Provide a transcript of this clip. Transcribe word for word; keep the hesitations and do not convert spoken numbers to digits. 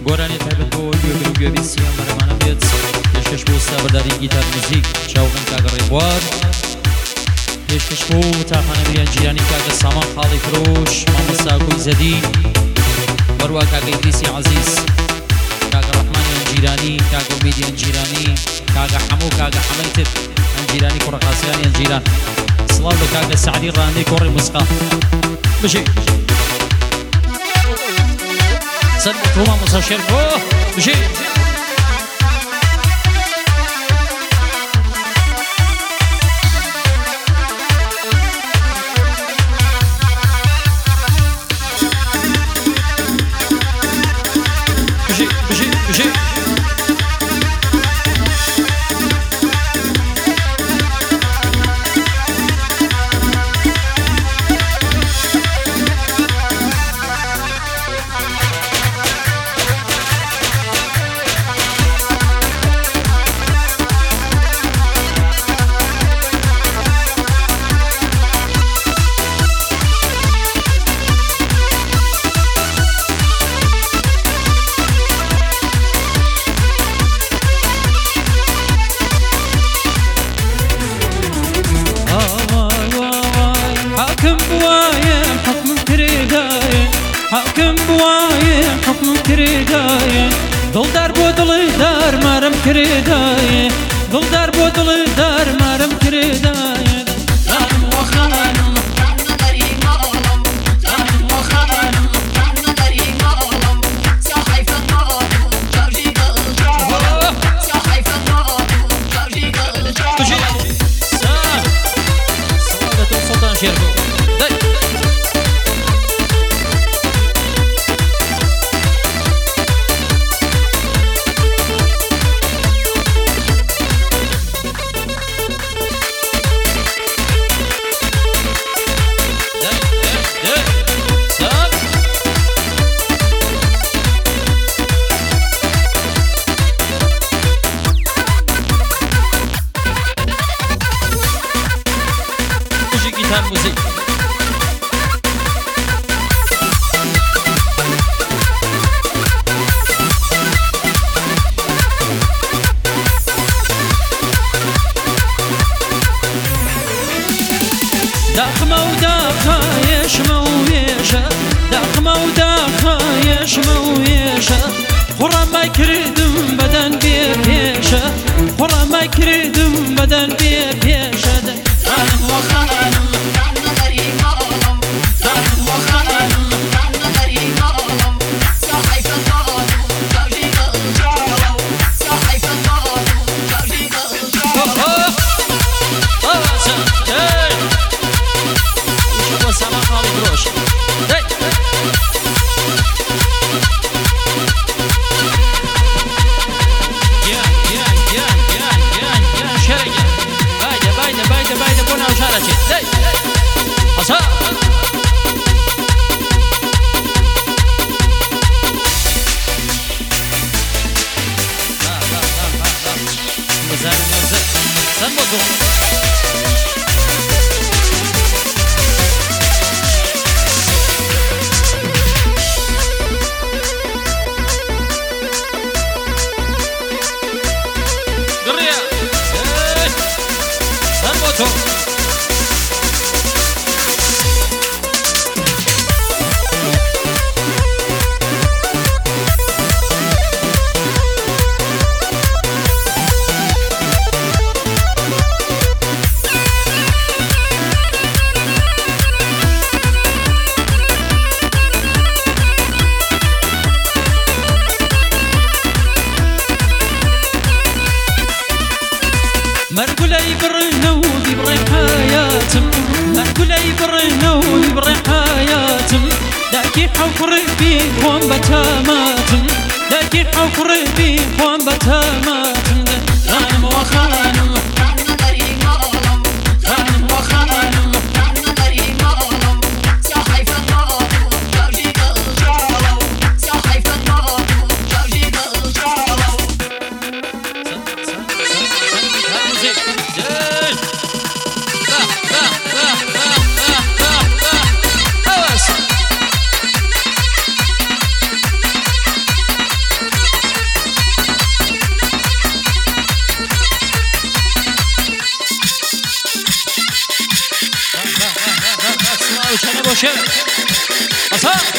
گۆرانی تایبەت بۆ گوێگر و گوێبی سیام بەرەمانە بێت پێشکەش بۆ سابەرداری گیتار موزیک چاوڕێن کاگە ڕێبوار پێشکەش بۆ تاقانە بریان جیرانی کاگە سامان خاڵی فرۆش مامۆستا گوی زەدی بەروە کاگە ئیدریسی عەزیز کاگە ڕەحمانیان جیرانی کاگە ئومیدیان جیرانی کاگە حەموو کاگە حەمەی تر ئەم جیرانی کوڕەقاسیانیان جیران سڵاو لە کاگە سەعدی ڕاندەی کۆڕی موسقا بژێ سەر بۆ مامۆستا شێر بۆ بژێ حاکم بوایە حکم کرێدایە دڵدار بۆ دڵی دارمارم کرێدایە دڵدار بۆ دڵی دارمارم کرێدایە زانم بۆ خەڵانم نەدەری ماڵم زانم بۆ خەڵانم نەدەری ماڵم ساحەیفە ماڵم جاوژی گەڵجاوم ساحەیفە ماڵم جاوژی گەڵجاوم سەڵاتە سەڵتان شێر بۆ گیتار موزیک داخمە و داخایشمە و وێشە داخمە و داخایشمە و وێشە خوڕەمای کردم بەدەن بێ پێشە خوڕەمای کردم بەدەن بێ پێشە زانم بۆ خەڵانم نەدەری ماڵم زانم بۆ خەڵانم نەدەری ماڵم ساحەیفە ماڵم جاوژی گەڵجاوم ساحەیفە ماڵم جاوژی گەڵجاوم بۆ سامان خاڵی فرۆش گیان گیان گیان گیان گیان گیان شەرەگە بايدة بايدة بايدة بايدة بونا وشارة داي حصا لا لا لا لا لا مزار مزار سنبضو قرية سنبضو مرقولي برنو بيبري حياتم مرقولي برنو بيبري حياتم داكي حفر بي خوان بتاماتم داكي حفر بي خوان بتاماتم زانم بۆ خەڵانم نەدەری ماڵم زانم بۆ خەڵانم نەدەری ماڵم ساحەیفە ماڵم جاوژی گەڵجاوم ساحەیفە ماڵم جاوژی گەڵجاوم باشه. اصلا